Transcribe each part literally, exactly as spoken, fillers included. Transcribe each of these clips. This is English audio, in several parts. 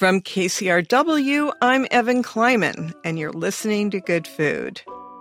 From K C R W, I'm Evan Kleiman, and you're listening to Good Food.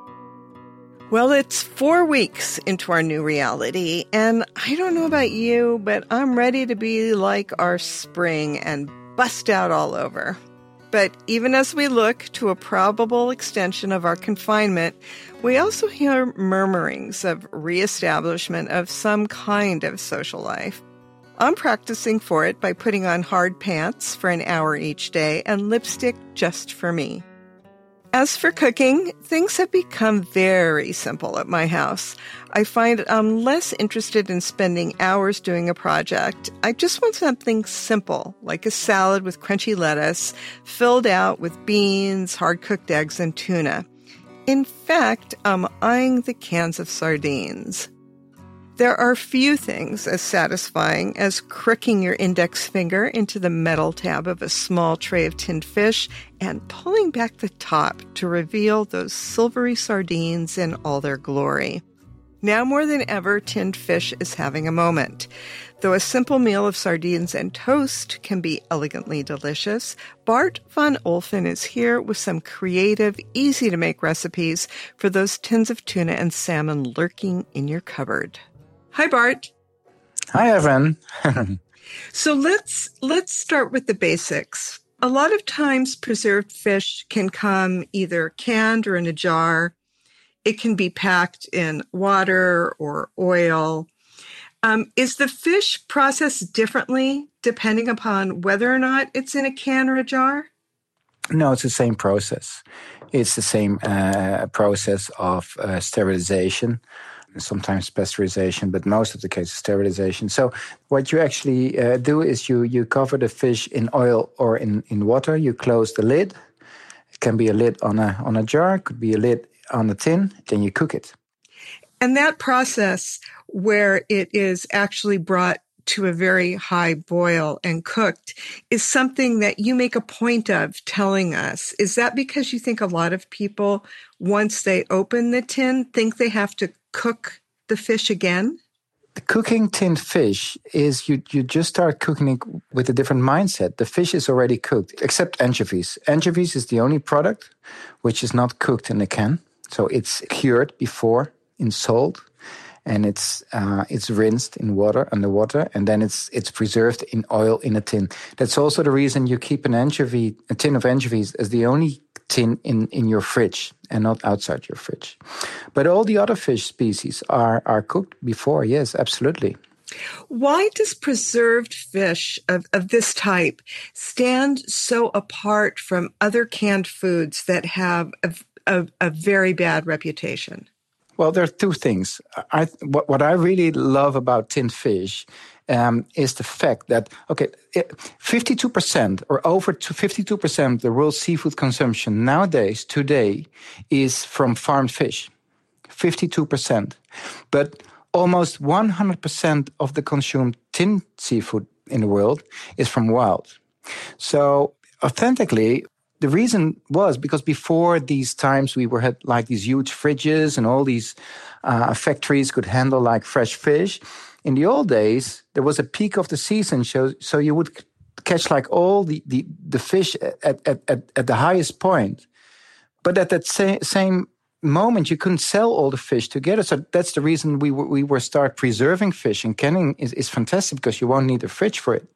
Well, it's four weeks into our new reality, and I don't know about you, but I'm ready to be like our spring and bust out all over. But even as we look to a probable extension of our confinement, we also hear murmurings of reestablishment of some kind of social life. I'm practicing for it by putting on hard pants for an hour each day and lipstick just for me. As for cooking, things have become very simple at my house. I find I'm less interested in spending hours doing a project. I just want something simple, like a salad with crunchy lettuce, filled out with beans, hard-cooked eggs, and tuna. In fact, I'm eyeing the cans of sardines. There are few things as satisfying as crooking your index finger into the metal tab of a small tray of tinned fish and pulling back the top to reveal those silvery sardines in all their glory. Now more than ever, tinned fish is having a moment. Though a simple meal of sardines and toast can be elegantly delicious, Bart van Olfen is here with some creative, easy-to-make recipes for those tins of tuna and salmon lurking in your cupboard. Hi, Bart. Hi, Evan. So let's let's start with the basics. A lot of times preserved fish can come either canned or in a jar. It can be packed in water or oil. Um, is the fish processed differently depending upon whether or not it's in a can or a jar? No, it's the same process. It's the same uh, process of uh, sterilization. Sometimes pasteurization, but most of the cases sterilization. So what you actually uh, do is you you cover the fish in oil or in, in water. You close the lid. It can be a lid on a on a jar, it could be a lid on a tin, then you cook it. And that process where it is actually brought to a very high boil and cooked is something that you make a point of telling us. Is that because you think a lot of people, once they open the tin, think they have to cook the fish again? The cooking tinned fish is you, you just start cooking it with a different mindset. The fish is already cooked, except anchovies. Anchovies is the only product which is not cooked in a can. So it's cured before in salt, and it's uh, it's rinsed in water, underwater, and then it's it's preserved in oil in a tin. That's also the reason you keep an anchovy, a tin of anchovies as the only tin in, in your fridge and not outside your fridge. But all the other fish species are, are cooked before, yes, absolutely. Why does preserved fish of, of this type stand so apart from other canned foods that have a, a, a very bad reputation? Well, there are two things. I, what, what I really love about tinned fish um, is the fact that, okay, fifty-two percent or over to fifty-two percent of the world's seafood consumption nowadays, today, is from farmed fish. fifty-two percent. But almost one hundred percent of the consumed tinned seafood in the world is from wild. So, authentically, the reason was because before these times we were had like these huge fridges and all these uh, factories could handle like fresh fish. In the old days, there was a peak of the season, so, so you would catch like all the, the, the fish at, at, at, at the highest point. But at that sa- same moment, you couldn't sell all the fish together. So that's the reason we were, we were start preserving fish. And canning is, is fantastic because you won't need a fridge for it.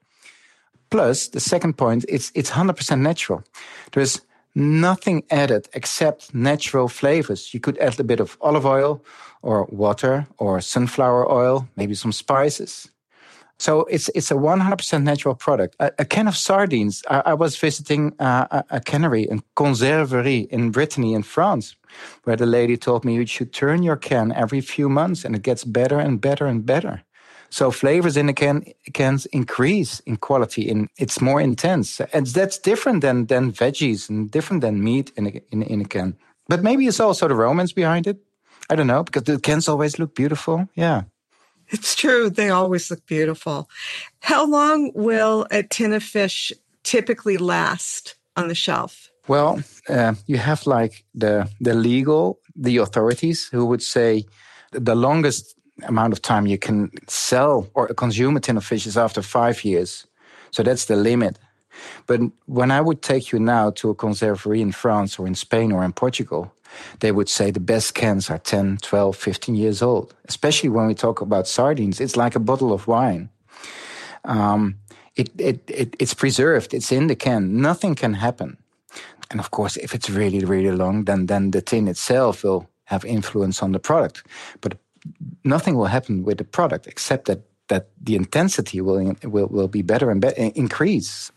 Plus, the second point, it's it's one hundred percent natural. There's nothing added except natural flavors. You could add a bit of olive oil or water or sunflower oil, maybe some spices. So it's it's a one hundred percent natural product. A, a can of sardines. I, I was visiting uh, a, a cannery, a conserverie in Brittany in France, where the lady told me you should turn your can every few months and it gets better and better and better. So flavors in the can cans increase in quality, and it's more intense. And that's different than, than veggies and different than meat in a, in, in a can. But maybe it's also the romance behind it. I don't know, because the cans always look beautiful. Yeah. It's true. They always look beautiful. How long will a tin of fish typically last on the shelf? Well, uh, you have like the the legal, the authorities who would say the longest amount of time you can sell or consume a tin of fish is after five years. So that's the limit. But when I would take you now to a conserverie in France or in Spain or in Portugal, they would say the best cans are ten, twelve, fifteen years old. Especially when we talk about sardines, it's like a bottle of wine. Um, it, it, it, it's preserved, it's in the can, nothing can happen. And of course, if it's really, really long, then, then the tin itself will have influence on the product. But nothing will happen with the product except that, that the intensity will, will, will be better and better, increase.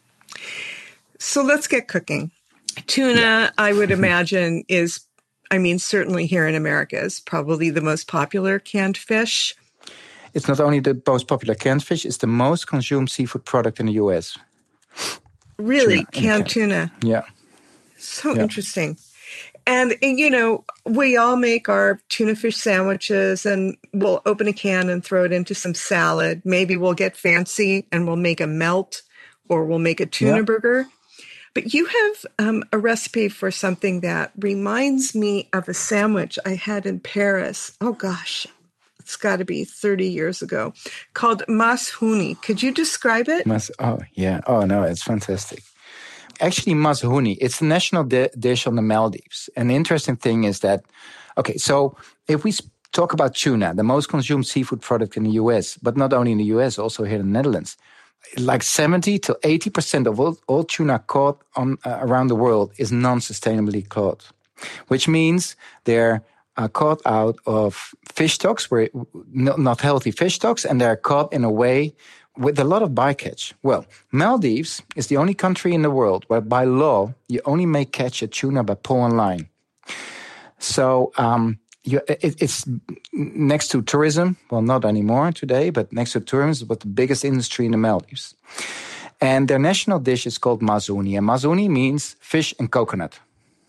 So let's get cooking. Tuna, yeah. I would imagine, is, I mean, certainly here in America, is probably the most popular canned fish. It's not only the most popular canned fish, it's the most consumed seafood product in the U S. Really? Tuna, canned can. tuna? Yeah. So yeah. interesting. And, and, you know, we all make our tuna fish sandwiches and we'll open a can and throw it into some salad. Maybe we'll get fancy and we'll make a melt or we'll make a tuna yeah. burger. But you have um, a recipe for something that reminds me of a sandwich I had in Paris. Oh, gosh, it's got to be thirty years ago, called mashouni. Could you describe it? Mas- oh, yeah. Oh, no, it's fantastic. Actually, mashouni, it's the national di- dish on the Maldives. And the interesting thing is that, okay, so if we talk about tuna, the most consumed seafood product in the U S, but not only in the U S, also here in the Netherlands, like seventy to eighty percent of all, all tuna caught on, uh, around the world is non-sustainably caught, which means they're uh, caught out of fish stocks, where not, not healthy fish stocks, and they're caught in a way with a lot of bycatch. Well, Maldives is the only country in the world where by law you only may catch a tuna by pull and line. So um, you, it, it's next to tourism. Well, not anymore today, but next to tourism, but the biggest industry in the Maldives. And their national dish is called mashouni. And mashouni means fish and coconut.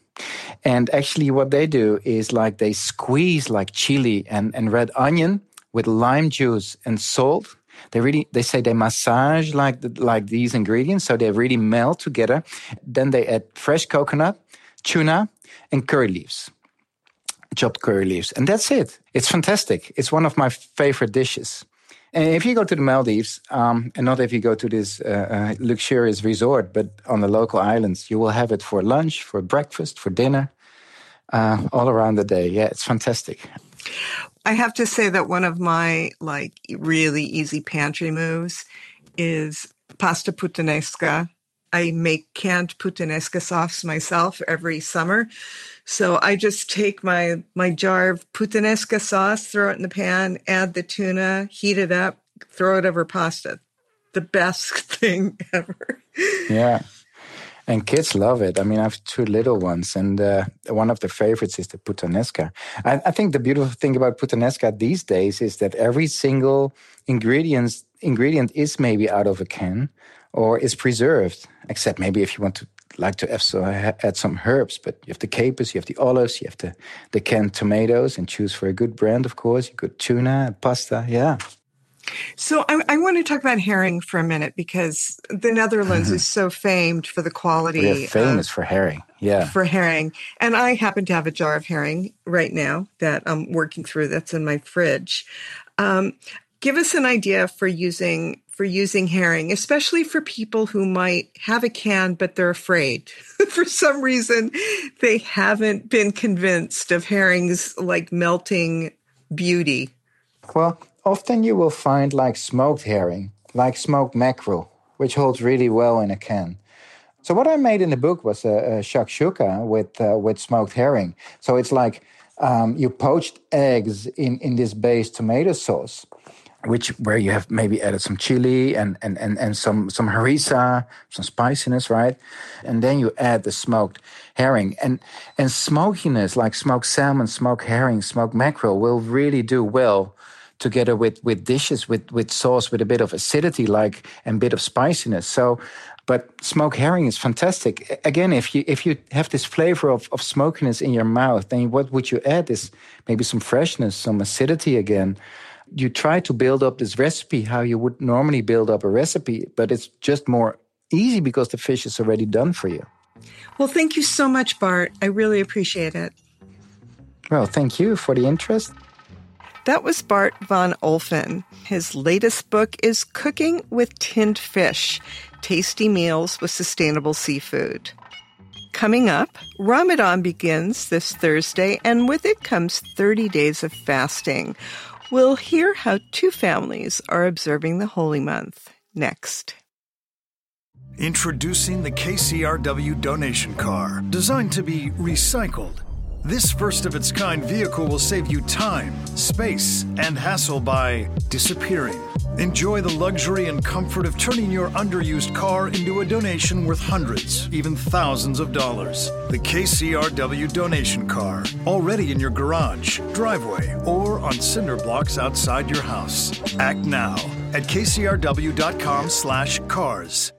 And actually what they do is like they squeeze like chili and, and red onion with lime juice and salt. They really, they say they massage like the, like these ingredients, so they really melt together. Then they add fresh coconut, tuna, and curry leaves, chopped curry leaves, and that's it. It's fantastic. It's one of my favorite dishes. And if you go to the Maldives, um, and not if you go to this uh, uh, luxurious resort, but on the local islands, you will have it for lunch, for breakfast, for dinner, uh, all around the day. Yeah, it's fantastic. I have to say that one of my like really easy pantry moves is pasta puttanesca. I make canned puttanesca sauce myself every summer. So I just take my, my jar of puttanesca sauce, throw it in the pan, add the tuna, heat it up, throw it over pasta. The best thing ever. Yeah. And kids love it. I mean, I have two little ones, and uh, one of their favorites is the puttanesca. I, I think the beautiful thing about puttanesca these days is that every single ingredient ingredient is maybe out of a can or is preserved, except maybe if you want to like to have so, add some herbs. But you have the capers, you have the olives, you have the, the canned tomatoes, and choose for a good brand, of course. You could tuna, pasta, yeah. So I, I want to talk about herring for a minute, because the Netherlands mm-hmm. is so famed for the quality. We're famous of, for herring, yeah. For herring. And I happen to have a jar of herring right now that I'm working through that's in my fridge. Um, give us an idea for using for using herring, especially for people who might have a can, but they're afraid. For some reason, they haven't been convinced of herring's like melting beauty. Well, often you will find like smoked herring, like smoked mackerel, which holds really well in a can. So what I made in the book was a, a shakshuka with uh, with smoked herring. So it's like um, you poached eggs in, in this base tomato sauce, which where you have maybe added some chili and, and, and, and some, some harissa, some spiciness, right? And then you add the smoked herring. And, and smokiness, like smoked salmon, smoked herring, smoked mackerel, will really do well together with, with dishes, with, with sauce, with a bit of acidity, like, and a bit of spiciness. So, but smoked herring is fantastic. Again, if you if you have this flavor of, of smokiness in your mouth, then what would you add is maybe some freshness, some acidity again. You try to build up this recipe how you would normally build up a recipe, but it's just more easy because the fish is already done for you. Well, thank you so much, Bart. I really appreciate it. Well, thank you for the interest. That was Bart van Olffen. His latest book is Cooking with Tinned Fish, tasty meals with sustainable seafood. Coming up, Ramadan begins this Thursday, and with it comes thirty days of fasting. We'll hear how two families are observing the holy month next. Introducing the K C R W donation car, designed to be recycled. This first-of-its-kind vehicle will save you time, space, and hassle by disappearing. Enjoy the luxury and comfort of turning your underused car into a donation worth hundreds, even thousands of dollars. The K C R W donation car, already in your garage, driveway, or on cinder blocks outside your house. Act now at kcrw.com slash cars.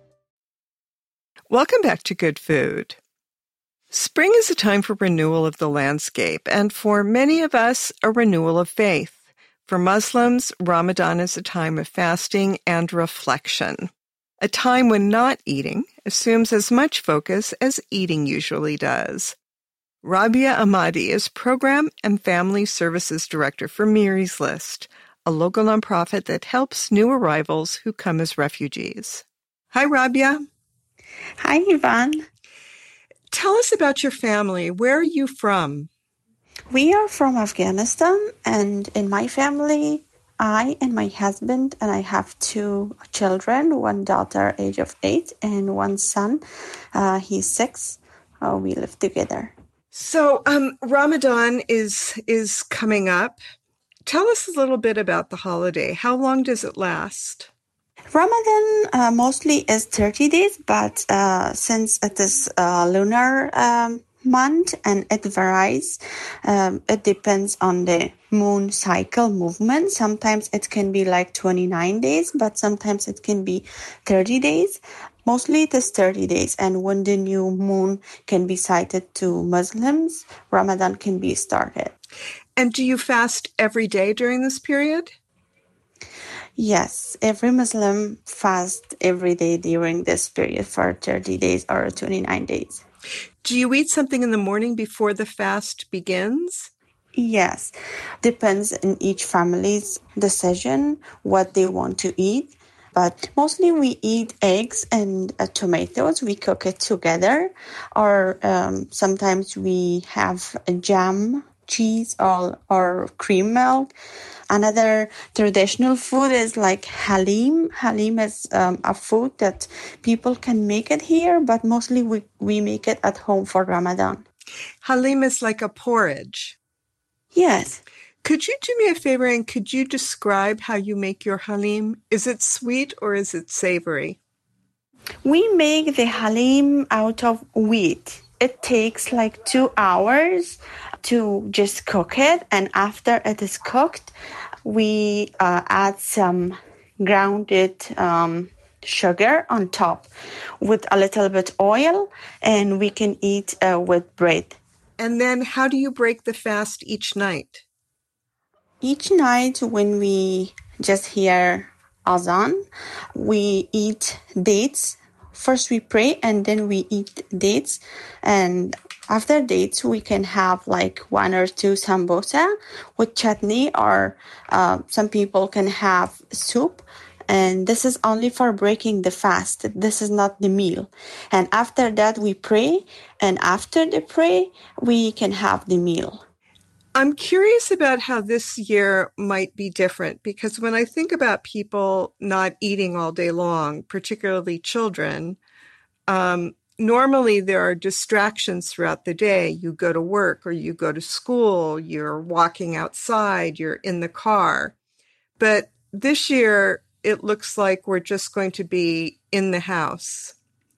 Welcome back to Good Food. Spring is a time for renewal of the landscape, and for many of us, a renewal of faith. For Muslims, Ramadan is a time of fasting and reflection, a time when not eating assumes as much focus as eating usually does. Rabia Ahmadi is Program and Family Services Director for Miri's List, a local nonprofit that helps new arrivals who come as refugees. Hi, Rabia. Hi, Yvonne. Tell us about your family. Where are you from? We are from Afghanistan, and in my family, I and my husband, and I have two children, one daughter, age of eight, and one son, uh, he's six. Uh, we live together. So um, Ramadan is is coming up. Tell us a little bit about the holiday. How long does it last? Ramadan uh, mostly is thirty days, but uh, since it is uh, lunar um, month and it varies, um, it depends on the moon cycle movement. Sometimes it can be like twenty-nine days, but sometimes it can be thirty days. Mostly it is thirty days, and when the new moon can be sighted to Muslims, Ramadan can be started. And do you fast every day during this period? Yes, every Muslim fasts every day during this period for thirty days or twenty-nine days. Do you eat something in the morning before the fast begins? Yes, depends in each family's decision what they want to eat. But mostly we eat eggs and uh, tomatoes. We cook it together. Or um, sometimes we have a jam, cheese, or, or cream milk. Another traditional food is like halim. Halim is um, a food that people can make it here, but mostly we, we make it at home for Ramadan. Halim is like a porridge. Yes. Could you do me a favor and could you describe how you make your halim? Is it sweet or is it savory? We make the halim out of wheat. It takes like two hours to just cook it. And after it is cooked, we uh, add some grounded um, sugar on top with a little bit oil, and we can eat uh, with bread. And then how do you break the fast each night? Each night when we just hear azan, we eat dates. First we pray and then we eat dates. And after dates, we can have like one or two sambosa with chutney, or uh, some people can have soup. And this is only for breaking the fast. This is not the meal. And after that, we pray. And after the pray, we can have the meal. I'm curious about how this year might be different, because when I think about people not eating all day long, particularly children, um, normally there are distractions throughout the day. You go to work or you go to school, you're walking outside, you're in the car. But this year, it looks like we're just going to be in the house.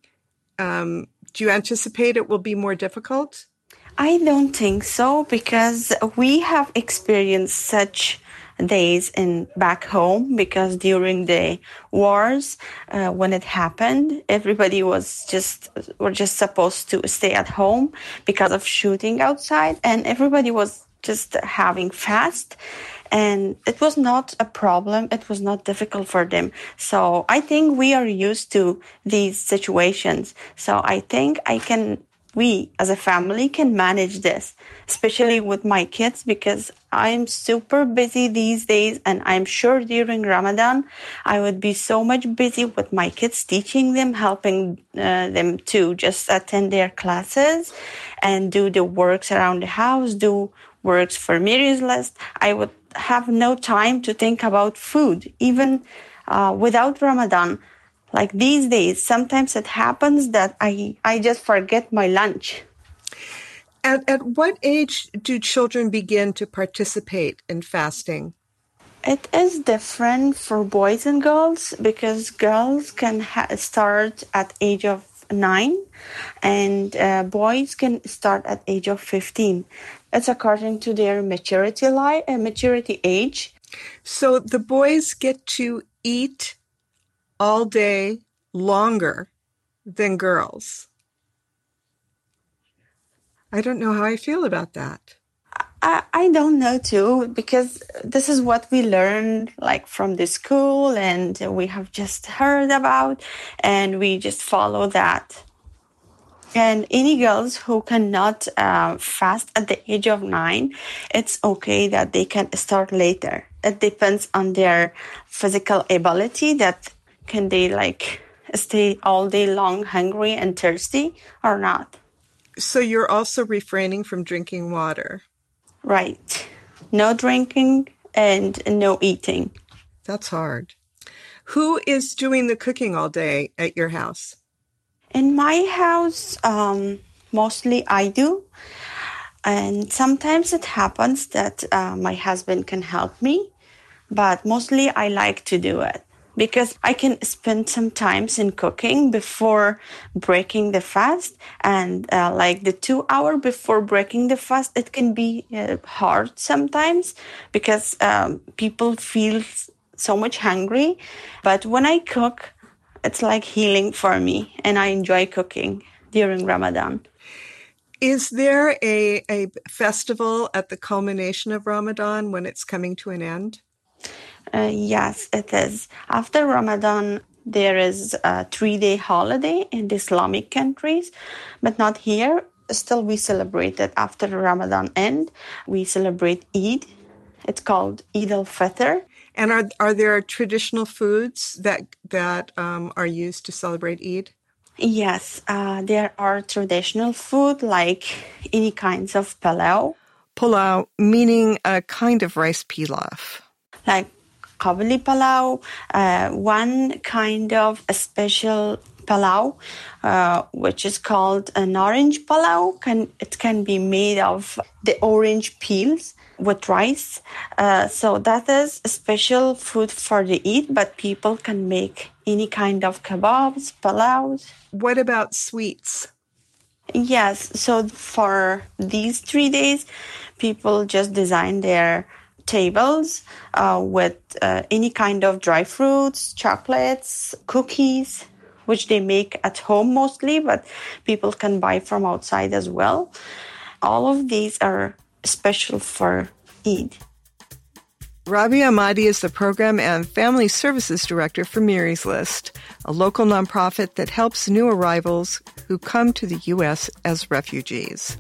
Um, do you anticipate it will be more difficult? I don't think so, because we have experienced such days in back home, because during the wars, uh, when it happened, everybody was just were just supposed to stay at home because of shooting outside, and everybody was just having fast. And it was not a problem. It was not difficult for them. So I think we are used to these situations. So I think I can we as a family can manage this, especially with my kids, because I'm super busy these days. And I'm sure during Ramadan, I would be so much busy with my kids, teaching them, helping uh, them to just attend their classes and do the works around the house, do works for Mary's List. I would have no time to think about food, even uh, without Ramadan. Like these days, sometimes it happens that I, I just forget my lunch. At, at what age do children begin to participate in fasting? It is different for boys and girls, because girls can ha- start at age of nine and uh, boys can start at age of fifteen. It's according to their maturity li- uh, maturity age. So the boys get to eat all day longer than girls. I don't know how I feel about that. I, I don't know too, because this is what we learned like from the school and we have just heard about, and we just follow that. And any girls who cannot uh, fast at the age of nine, it's okay that they can start later. It depends on their physical ability, that can they like stay all day long hungry and thirsty or not. So you're also refraining from drinking water. Right. No drinking and no eating. That's hard. Who is doing the cooking all day at your house? In my house, um, mostly I do. And sometimes it happens that uh, my husband can help me. But mostly I like to do it, because I can spend some time in cooking before breaking the fast. And uh, like the two hour before breaking the fast, it can be uh, hard sometimes, because um, people feel so much hungry. But when I cook, it's like healing for me, and I enjoy cooking during Ramadan. Is there a, a festival at the culmination of Ramadan when it's coming to an end? Uh, yes, it is. After Ramadan, there is a three-day holiday in the Islamic countries, but not here. Still, we celebrate it after Ramadan end. We celebrate Eid. It's called Eid al-Fitr. And are are there traditional foods that that um, are used to celebrate Eid? Yes, uh, there are traditional food like any kinds of palau. Pulao, meaning a kind of rice pilaf. Like qabli palau, uh, one kind of a special palau, uh, which is called an orange palau. Can it can be made of the orange peels with rice. Uh, so that is a special food for the Eid, but people can make any kind of kebabs, palaus. What about sweets? Yes, so for these three days, people just design their tables uh, with uh, any kind of dry fruits, chocolates, cookies, which they make at home mostly, but people can buy from outside as well. All of these are special for Eid. Rabia Ahmadi is the Program and Family Services Director for Mary's List, a local nonprofit that helps new arrivals who come to the U S as refugees.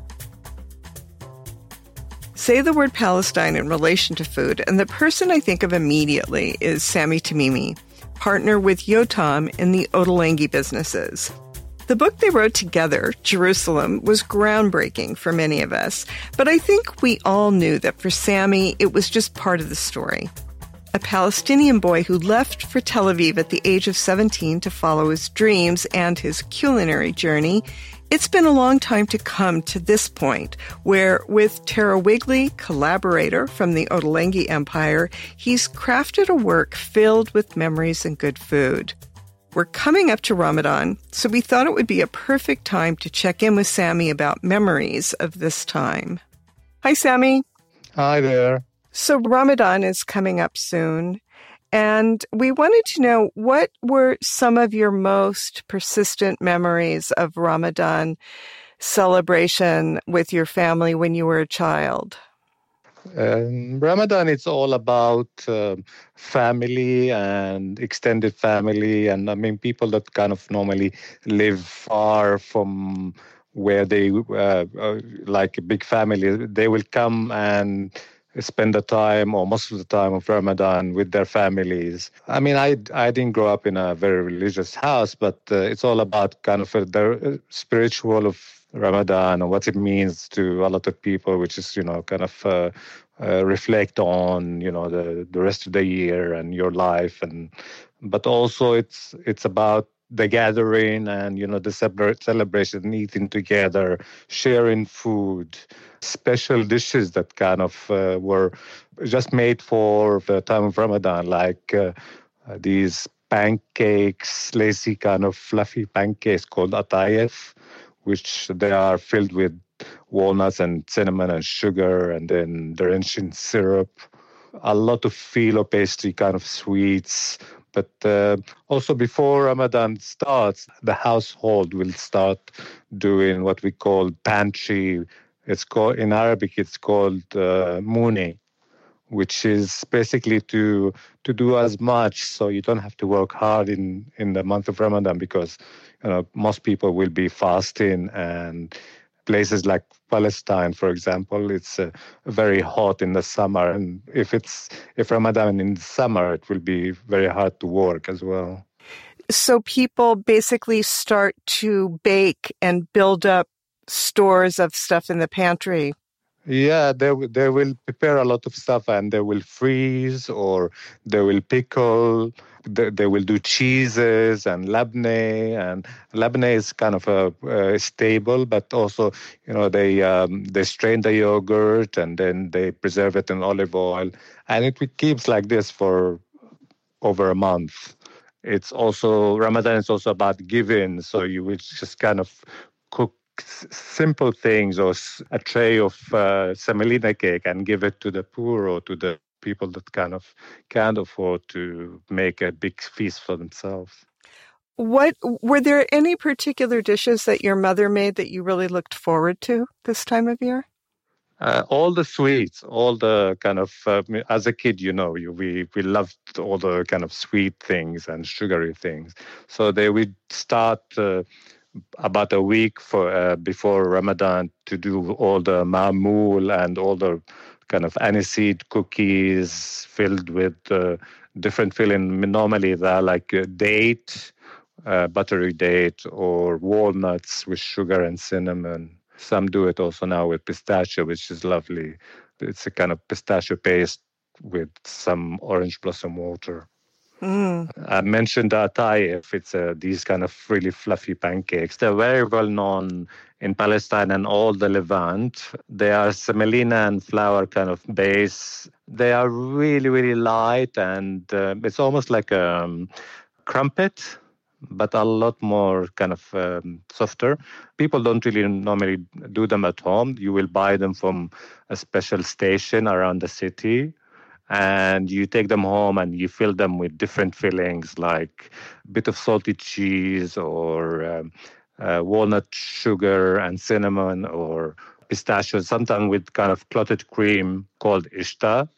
Say the word Palestine in relation to food, and the person I think of immediately is Sami Tamimi, partner with Yotam in the Ottolenghi businesses. The book they wrote together, Jerusalem, was groundbreaking for many of us, but I think we all knew that for Sami, it was just part of the story. A Palestinian boy who left for Tel Aviv at the age of seventeen to follow his dreams and his culinary journey, it's been a long time to come to this point, where with Tara Wigley, collaborator from the Ottolenghi Empire, he's crafted a work filled with memories and good food. We're coming up to Ramadan, so we thought it would be a perfect time to check in with Sami about memories of this time. Hi, Sami. Hi there. So Ramadan is coming up soon, and we wanted to know, what were some of your most persistent memories of Ramadan celebration with your family when you were a child? Um, Ramadan, it's all about uh, family and extended family. And I mean, people that kind of normally live far from where they, uh, uh, like a big family, they will come and spend the time or most of the time of Ramadan with their families. I mean, I, I didn't grow up in a very religious house, but uh, it's all about kind of uh, the spiritual of Ramadan and what it means to a lot of people, which is, you know, kind of uh, uh, reflect on, you know, the, the rest of the year and your life. And but also it's it's about the gathering and, you know, the celebration, eating together, sharing food, special dishes that kind of uh, were just made for the time of Ramadan, like uh, uh, these pancakes, lacy kind of fluffy pancakes called atayef, which they are filled with walnuts and cinnamon and sugar and then drenched in syrup. A lot of filo pastry kind of sweets. But uh, also before Ramadan starts, the household will start doing what we call pantry. It's called, in Arabic, it's called uh, muni, which is basically to to do as much so you don't have to work hard in, in the month of Ramadan, because, you know, most people will be fasting, and places like Palestine, for example, it's uh, very hot in the summer, and if it's if Ramadan in the summer, it will be very hard to work as well. So people basically start to bake and build up stores of stuff in the pantry. Yeah, they they will prepare a lot of stuff, and they will freeze or they will pickle. They, they will do cheeses and labneh, and labneh is kind of a, a stable, but also, you know, they um, they strain the yogurt and then they preserve it in olive oil, and it keeps like this for over a month. It's also, Ramadan is also about giving, so you will just kind of cook simple things or a tray of uh, semolina cake and give it to the poor or to the people that kind of can't afford to make a big feast for themselves. What were there any particular dishes that your mother made that you really looked forward to this time of year? Uh, all the sweets, all the kind of, uh, as a kid, you know, you, we, we loved all the kind of sweet things and sugary things. So they would start uh, about a week for uh, before Ramadan to do all the ma'moul and all the kind of aniseed cookies filled with uh, different filling. Normally they're like a date, uh, buttery date, or walnuts with sugar and cinnamon. Some do it also now with pistachio, which is lovely. It's a kind of pistachio paste with some orange blossom water. Mm. I mentioned the atayef. It's uh, these kind of really fluffy pancakes. They're very well known in Palestine and all the Levant. They are semolina and flour kind of base. They are really, really light, and uh, it's almost like a um, crumpet, but a lot more kind of um, softer. People don't really normally do them at home. You will buy them from a special station around the city, and you take them home and you fill them with different fillings, like a bit of salty cheese or um, uh, walnut sugar and cinnamon, or pistachios, sometimes with kind of clotted cream called ishta.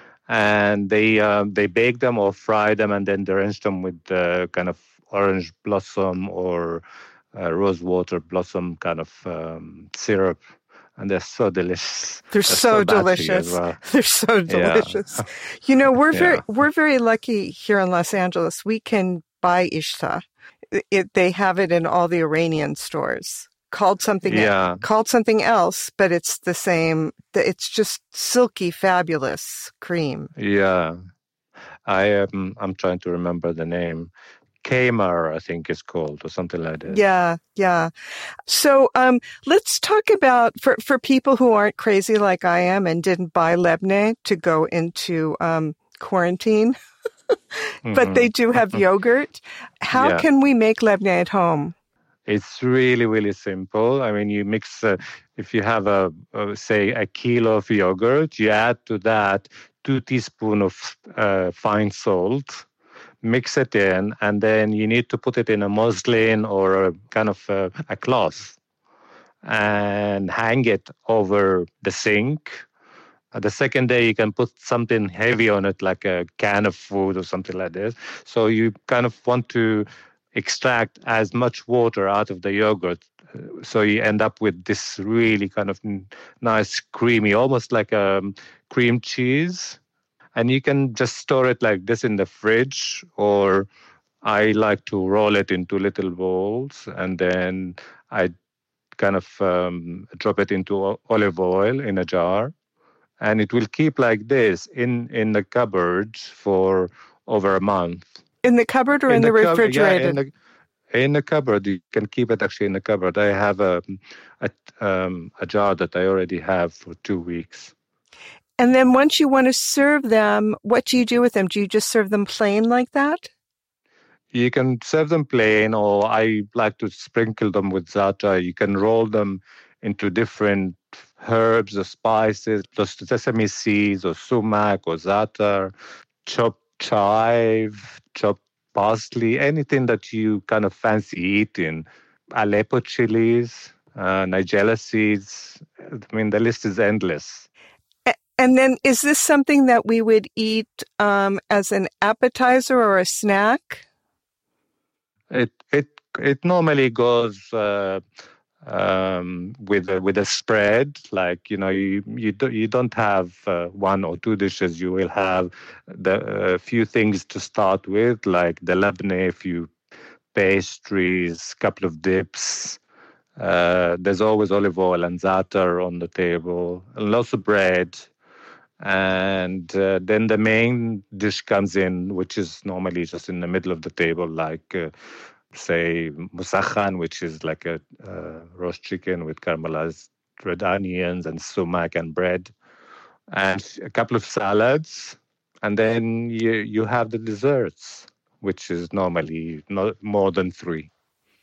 And they uh, they bake them or fry them and then drench them with uh, kind of orange blossom or uh, rose water blossom kind of um, syrup. And they're so delicious. They're, they're so, so delicious. Well. They're so delicious. Yeah. You know, we're yeah. very we're very lucky here in Los Angeles. We can buy ishta. It, they have it in all the Iranian stores. Called something yeah. called something else, but it's the same. It's just silky, fabulous cream. Yeah, I am. I'm trying to remember the name. Kmar, I think it's called, or something like that. Yeah, yeah. So um, let's talk about, for, for people who aren't crazy like I am and didn't buy labneh to go into um, quarantine, but mm-hmm. they do have yogurt. How yeah. can we make labneh at home? It's really, really simple. I mean, you mix, uh, if you have, a, a, say, a kilo of yogurt, you add to that two teaspoons of uh, fine salt. Mix it in, and then you need to put it in a muslin or a kind of a, a cloth and hang it over the sink. Uh, the second day, you can put something heavy on it, like a can of food or something like this. So you kind of want to extract as much water out of the yogurt so you end up with this really kind of nice, creamy, almost like a cream cheese. And you can just store it like this in the fridge, or I like to roll it into little balls, and then I kind of um, drop it into olive oil in a jar. And it will keep like this in, in the cupboard for over a month. In the cupboard or in, in the, the refrigerator? Yeah, in the, in the cupboard. You can keep it actually in the cupboard. I have a, a, um, a jar that I already have for two weeks. And then once you want to serve them, what do you do with them? Do you just serve them plain like that? You can serve them plain, or I like to sprinkle them with za'atar. You can roll them into different herbs or spices, just sesame seeds or sumac or za'atar, chopped chive, chopped parsley, anything that you kind of fancy eating. Aleppo chilies, uh, nigella seeds. I mean, the list is endless. And then is this something that we would eat um, as an appetizer or a snack? It it it normally goes uh, um, with a, with a spread. Like, you know, you you, do, you don't have uh, one or two dishes. You will have the uh, few things to start with, like the labneh, a few pastries, couple of dips. Uh, there's always olive oil and za'atar on the table, and lots of bread. And uh, then the main dish comes in, which is normally just in the middle of the table, like, uh, say, musakhan, which is like a uh, roast chicken with caramelized red onions and sumac and bread, and a couple of salads. And then you, you have the desserts, which is normally not more than three.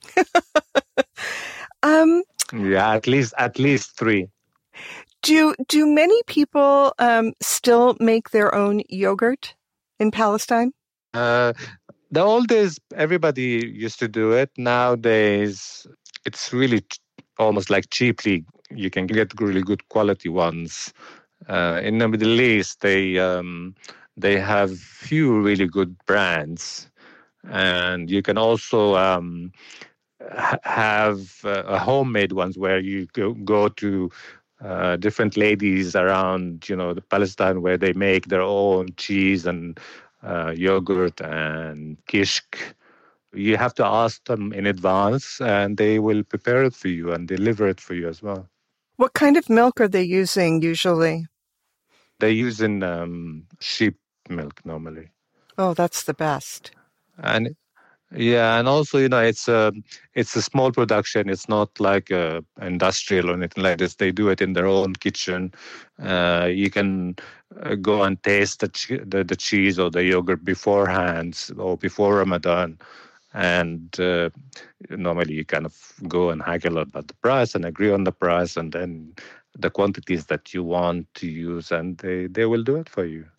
um, yeah, at least at least three. Do do many people um, still make their own yogurt in Palestine? Uh, the old days, everybody used to do it. Nowadays, it's really ch- almost like cheaply. You can get really good quality ones. Uh, in the Middle East, they um, they have few really good brands, and you can also um, ha- have uh, a homemade ones where you go, go to. Uh, different ladies around, you know, the Palestine, where they make their own cheese and uh, yogurt and kishk. You have to ask them in advance, and they will prepare it for you and deliver it for you as well. What kind of milk are they using usually? They're using um, sheep milk normally. Oh, that's the best. And yeah, and also, you know, it's a it's a small production. It's not like a industrial or anything like this. They do it in their own kitchen. Uh, you can uh, go and taste the, che- the the cheese or the yogurt beforehand or before Ramadan, and uh, normally you kind of go and haggle about the price and agree on the price, and then the quantities that you want to use, and they, they will do it for you.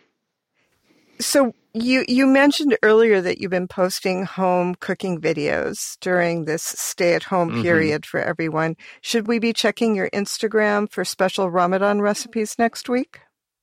So you you mentioned earlier that you've been posting home cooking videos during this stay-at-home mm-hmm. period for everyone. Should we be checking your Instagram for special Ramadan recipes next week?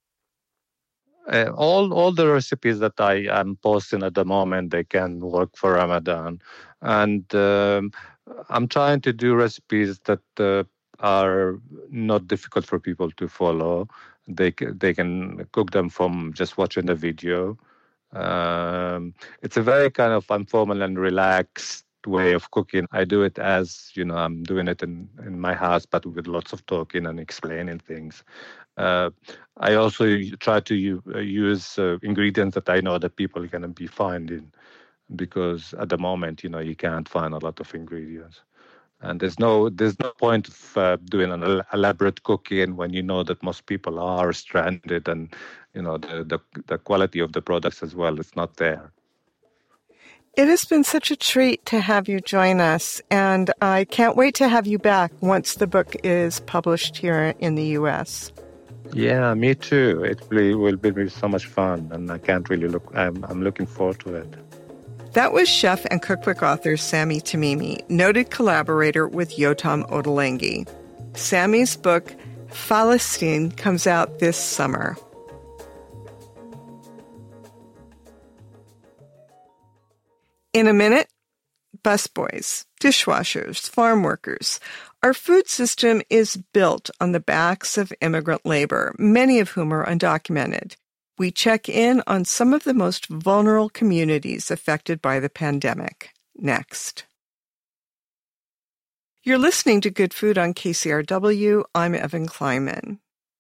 Uh, all all the recipes that I am posting at the moment, they can work for Ramadan. And um, I'm trying to do recipes that uh, are not difficult for people to follow. They they can cook them from just watching the video. Um, it's a very kind of informal and relaxed way of cooking. I do it as, you know, I'm doing it in, in my house, but with lots of talking and explaining things. Uh, I also try to u- use uh, ingredients that I know that people can be finding, because at the moment, you know, you can't find a lot of ingredients. And there's no there's no point of uh, doing an elaborate cooking when you know that most people are stranded, and you know the, the the quality of the products as well is not there. It has been such a treat to have you join us, and I can't wait to have you back once the book is published here in the U S. Yeah, me too. It really will be so much fun, and I can't really look. I'm I'm looking forward to it. That was chef and cookbook author Sami Tamimi, noted collaborator with Yotam Ottolenghi. Sami's book, Palestine, comes out this summer. In a minute, busboys, dishwashers, farm workers. Our food system is built on the backs of immigrant labor, many of whom are undocumented. We check in on some of the most vulnerable communities affected by the pandemic. Next. You're listening to Good Food on K C R W. I'm Evan Kleiman.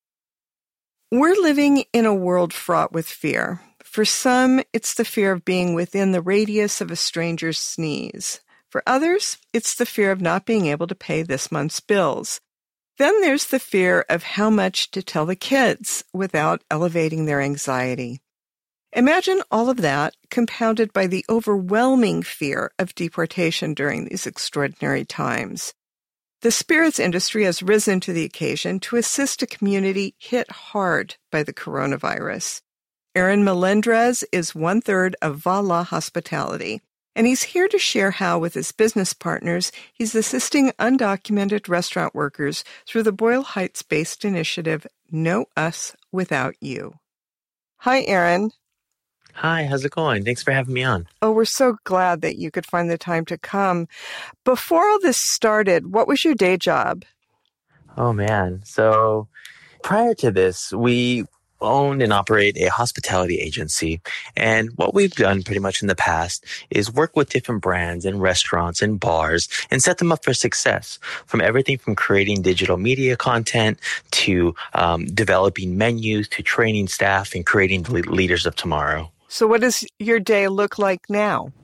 We're living in a world fraught with fear. For some, it's the fear of being within the radius of a stranger's sneeze. For others, it's the fear of not being able to pay this month's bills. Then there's the fear of how much to tell the kids without elevating their anxiety. Imagine all of that compounded by the overwhelming fear of deportation during these extraordinary times. The spirits industry has risen to the occasion to assist a community hit hard by the coronavirus. Aaron Melendrez is one-third of Vala Hospitality, and he's here to share how, with his business partners, he's assisting undocumented restaurant workers through the Boyle Heights-based initiative Know Us Without You. Hi, Aaron. Hi, how's it going? Thanks for having me on. Oh, we're so glad that you could find the time to come. Before all this started, what was your day job? Oh, man. So prior to this, we owned and operate a hospitality agency. And what we've done pretty much in the past is work with different brands and restaurants and bars and set them up for success, from everything from creating digital media content to um, developing menus to training staff and creating the leaders of tomorrow. So what does your day look like now?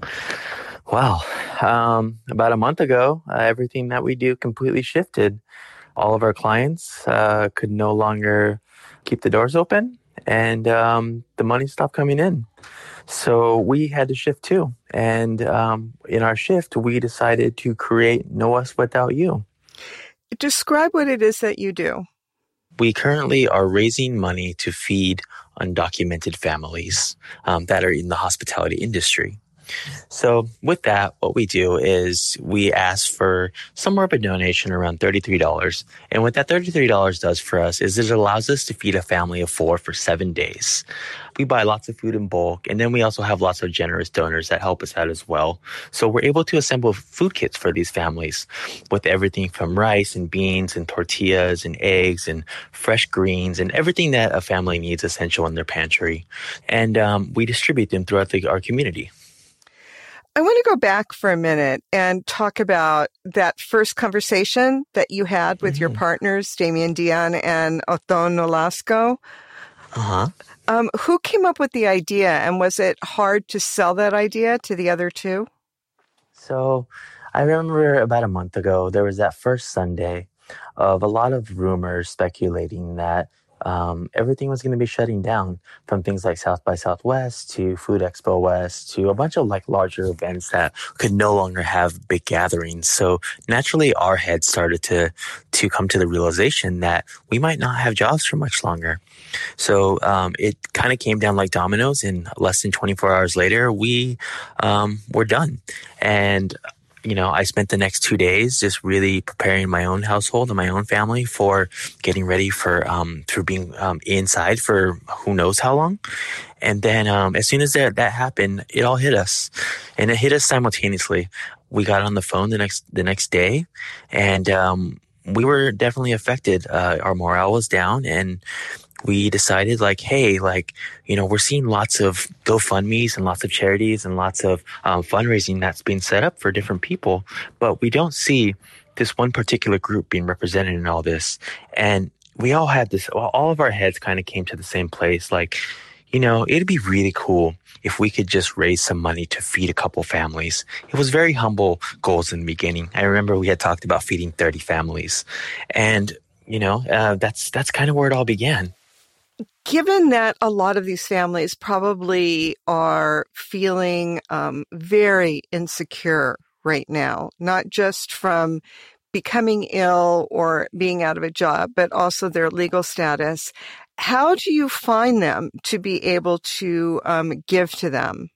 Well, um, about a month ago, uh, everything that we do completely shifted. All of our clients uh, could no longer keep the doors open, and um, the money stopped coming in. So we had to shift too. And um, in our shift, we decided to create Know Us Without You. Describe what it is that you do. We currently are raising money to feed undocumented families um, that are in the hospitality industry. So with that, what we do is we ask for somewhere of a donation around thirty-three dollars. And what that thirty-three dollars does for us is it allows us to feed a family of four for seven days. We buy lots of food in bulk, and then we also have lots of generous donors that help us out as well. So we're able to assemble food kits for these families with everything from rice and beans and tortillas and eggs and fresh greens and everything that a family needs essential in their pantry. And um, we distribute them throughout the, our community. I want to go back for a minute and talk about that first conversation that you had with mm-hmm. your partners, Damian Dion and Othon Nolasco. Uh-huh. Um, who came up with the idea, and was it hard to sell that idea to the other two? So I remember about a month ago, there was that first Sunday of a lot of rumors speculating that Um, everything was going to be shutting down, from things like South by Southwest to Food Expo West to a bunch of like larger events that could no longer have big gatherings. So naturally, our heads started to to come to the realization that we might not have jobs for much longer. So um, it kind of came down like dominoes, and less than twenty-four hours later, we um, were done. And You know, I spent the next two days just really preparing my own household and my own family for getting ready for, um, for being um, inside for who knows how long. And then um, as soon as that, that happened, it all hit us, and it hit us simultaneously. We got on the phone the next the next day, and um, we were definitely affected. Uh, our morale was down, and we decided like, hey, like, you know, we're seeing lots of GoFundMe's and lots of charities and lots of um, fundraising that's being set up for different people, but we don't see this one particular group being represented in all this. And we all had this, all of our heads kind of came to the same place. Like, you know, it'd be really cool if we could just raise some money to feed a couple families. It was very humble goals in the beginning. I remember we had talked about feeding thirty families, and, you know, uh, that's, that's kind of where it all began. Given that a lot of these families probably are feeling um, very insecure right now, not just from becoming ill or being out of a job, but also their legal status, how do you find them to be able to um, give to them?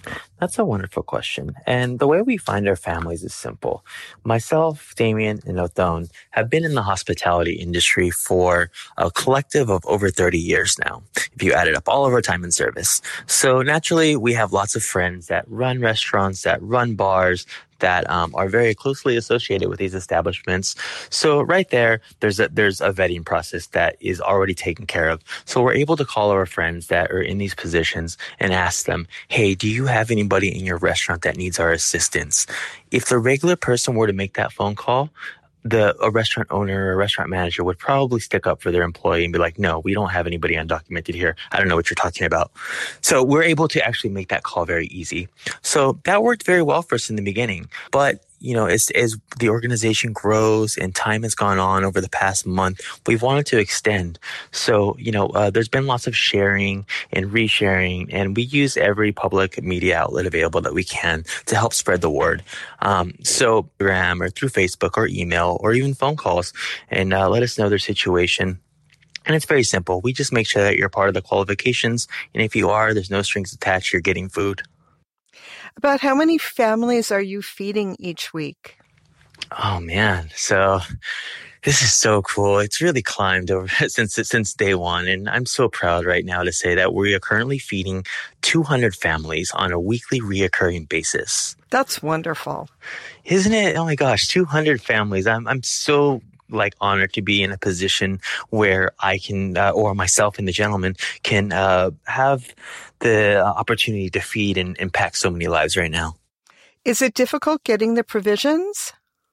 That's a wonderful question. And the way we find our families is simple. Myself, Damien, and Othone have been in the hospitality industry for a collective of over thirty years now, if you add it up, all of our time in service. So naturally, we have lots of friends that run restaurants, that run bars, that um, are very closely associated with these establishments. So right there, there's a, there's a vetting process that is already taken care of. So we're able to call our friends that are in these positions and ask them, hey, do you have anybody in your restaurant that needs our assistance? If the regular person were to make that phone call, the a restaurant owner or a restaurant manager would probably stick up for their employee and be like, no, we don't have anybody undocumented here. I don't know what you're talking about. So we're able to actually make that call very easy. So that worked very well for us in the beginning. But you know, as, as the organization grows and time has gone on over the past month, we've wanted to extend. So, you know, uh, there's been lots of sharing and resharing, and we use every public media outlet available that we can to help spread the word. Um, so, Instagram or through Facebook or email or even phone calls, and uh, let us know their situation. And it's very simple. We just make sure that you're part of the qualifications. And if you are, there's no strings attached. You're getting food. About how many families are you feeding each week? Oh, man. So this is so cool. It's really climbed over since since day one. And I'm so proud right now to say that we are currently feeding two hundred families on a weekly reoccurring basis. That's wonderful. Isn't it? Oh, my gosh, two hundred families. I'm I'm so like honored to be in a position where I can, uh, or myself and the gentleman can uh, have the opportunity to feed and impact so many lives right now. Is it difficult getting the provisions?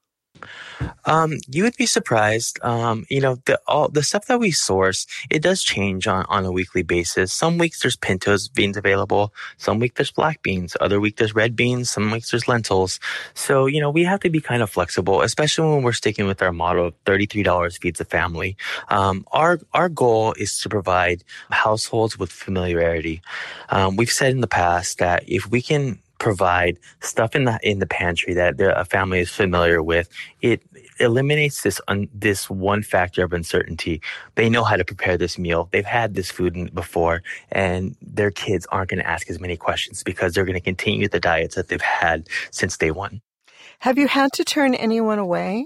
Um, you would be surprised. Um, you know, the all the stuff that we source, it does change on, on a weekly basis. Some weeks there's pintos beans available. Some week there's black beans. Other week there's red beans. Some weeks there's lentils. So, you know, we have to be kind of flexible, especially when we're sticking with our motto of thirty-three dollars feeds a family. Um, our, our goal is to provide households with familiarity. Um, we've said in the past that if we can provide stuff in the in the pantry that the, a family is familiar with, it eliminates this un, this one factor of uncertainty. They know how to prepare this meal. They've had this food in, before, and their kids aren't going to ask as many questions because they're going to continue the diets that they've had since day one. Have you had to turn anyone away?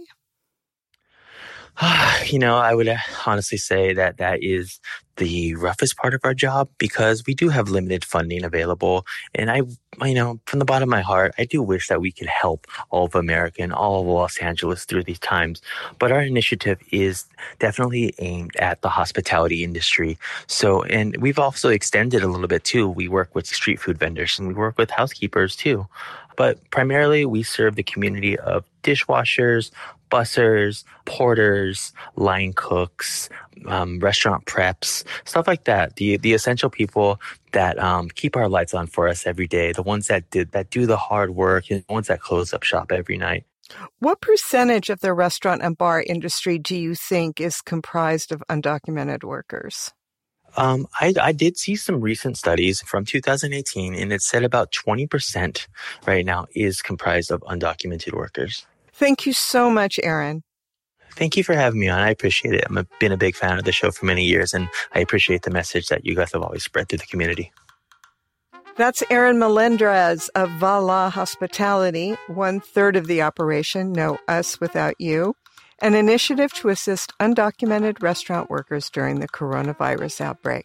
You know, I would honestly say that that is the roughest part of our job because we do have limited funding available. And I, you know, from the bottom of my heart, I do wish that we could help all of America and all of Los Angeles through these times. But our initiative is definitely aimed at the hospitality industry. So, and we've also extended a little bit too. We work with street food vendors and we work with housekeepers too. But primarily, we serve the community of dishwashers, bussers, porters, line cooks, um, restaurant preps, stuff like that. The the essential people that um, keep our lights on for us every day, the ones that did that do the hard work, and the ones that close up shop every night. What percentage of the restaurant and bar industry do you think is comprised of undocumented workers? Um, I, I did see some recent studies from two thousand eighteen, and it said about twenty percent right now is comprised of undocumented workers. Thank you so much, Aaron. Thank you for having me on. I appreciate it. I've been a big fan of the show for many years, and I appreciate the message that you guys have always spread through the community. That's Aaron Melendrez of Vala Hospitality, one third of the operation, No Us Without You, an initiative to assist undocumented restaurant workers during the coronavirus outbreak.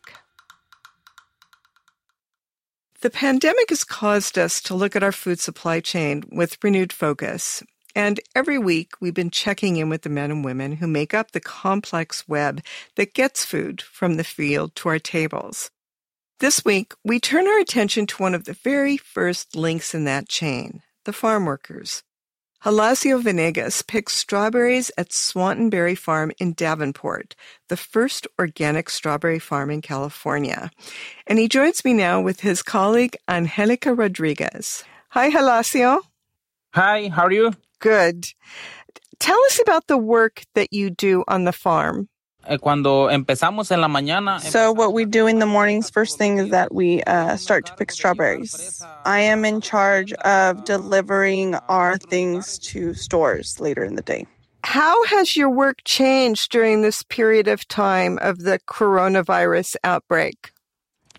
The pandemic has caused us to look at our food supply chain with renewed focus. And every week, we've been checking in with the men and women who make up the complex web that gets food from the field to our tables. This week, we turn our attention to one of the very first links in that chain, the farm workers. Horacio Venegas picks strawberries at Swanton Berry Farm in Davenport, the first organic strawberry farm in California. And he joins me now with his colleague, Angelica Rodriguez. Hi, Horacio. Hi, how are you? Good. Tell us about the work that you do on the farm. Cuando empezamos en la mañana. So what we do in the mornings, first thing is that we uh, start to pick strawberries. I am in charge of delivering our things to stores later in the day. How has your work changed during this period of time of the coronavirus outbreak?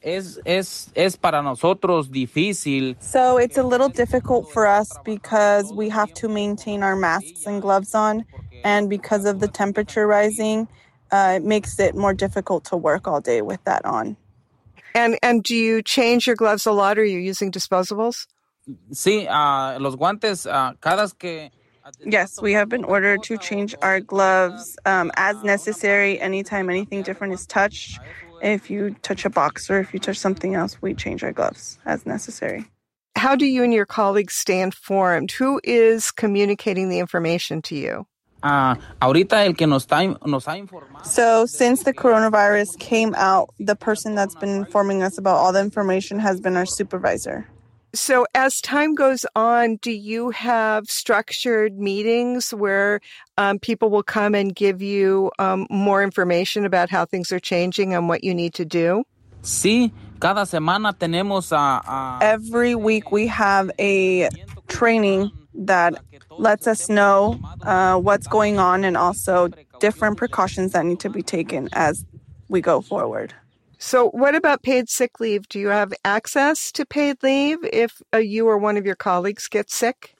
es, es, es para nosotros difícil. So it's a little difficult for us because we have to maintain our masks and gloves on, and because of the temperature rising, uh, it makes it more difficult to work all day with that on. And and do you change your gloves a lot, or are you using disposables? Sí, uh, los guantes, uh, cada que... Yes, we have been ordered to change our gloves um, as necessary anytime anything different is touched. If you touch a box or if you touch something else, we change our gloves as necessary. How do you and your colleagues stay informed? Who is communicating the information to you? Uh, ahorita el que nos, está, nos ha informado. So since the coronavirus came out, the person that's been informing us about all the information has been our supervisor. So as time goes on, do you have structured meetings where um, people will come and give you um, more information about how things are changing and what you need to do? Sí, cada semana tenemos a... a... Every week we have a training that lets us know uh, what's going on and also different precautions that need to be taken as we go forward. So what about paid sick leave? Do you have access to paid leave if uh, you or one of your colleagues gets sick?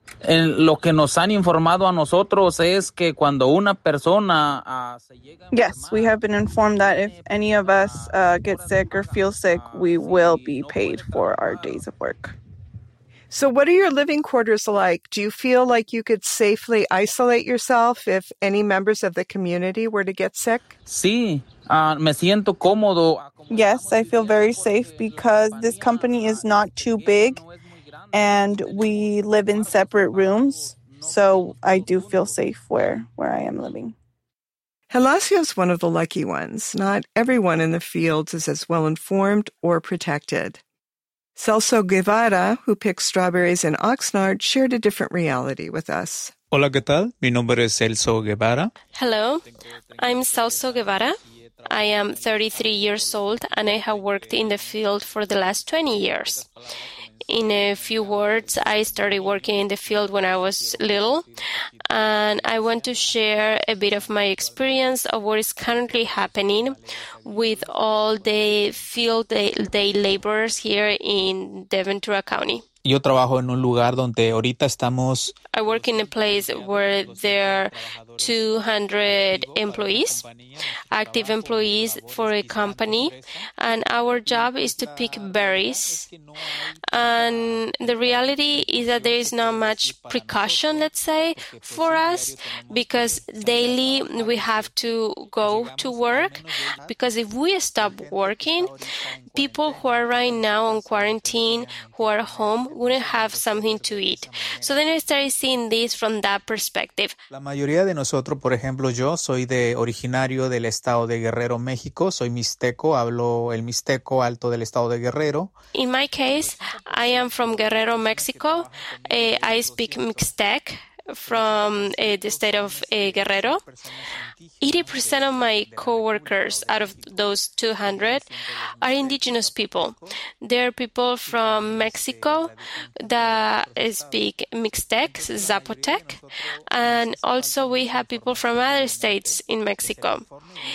En lo que nos han informado a nosotros es que cuando una persona uh, se llega a Yes, we have been informed that if any of us uh, get sick or feel sick, we will be paid for our days of work. So what are your living quarters like? Do you feel like you could safely isolate yourself if any members of the community were to get sick? Sí, uh, me siento cómodo. Yes, I feel very safe because this company is not too big and we live in separate rooms. So I do feel safe where, where I am living. Gelacio is one of the lucky ones. Not everyone in the fields is as well informed or protected. Celso Guevara, who picks strawberries in Oxnard, shared a different reality with us. Hola, ¿qué tal? Mi nombre es Celso Guevara. Hello, I'm Celso Guevara. I am thirty-three years old and I have worked in the field for the last twenty years. In a few words, I started working in the field when I was little, and I want to share a bit of my experience of what is currently happening with all the field day, day laborers here in Ventura County. Yo trabajo en un lugar donde ahorita estamos... I work in a place where there are two hundred employees, active employees for a company, and our job is to pick berries. And the reality is that there is not much precaution, let's say, for us, because daily we have to go to work, because if we stop working, people who are right now on quarantine, who are home, wouldn't have something to eat. So then I started seeing this from that perspective. La mayoría de nosotros, por ejemplo, yo soy de originario del estado de Guerrero, México. Soy mixteco, hablo el mixteco alto del estado de Guerrero. In my case, I am from Guerrero, Mexico. Uh, I speak Mixtec from uh, the state of uh, Guerrero. eighty percent of my coworkers out of those two hundred are indigenous people. They're people from Mexico that speak Mixtec, Zapotec, and also we have people from other states in Mexico.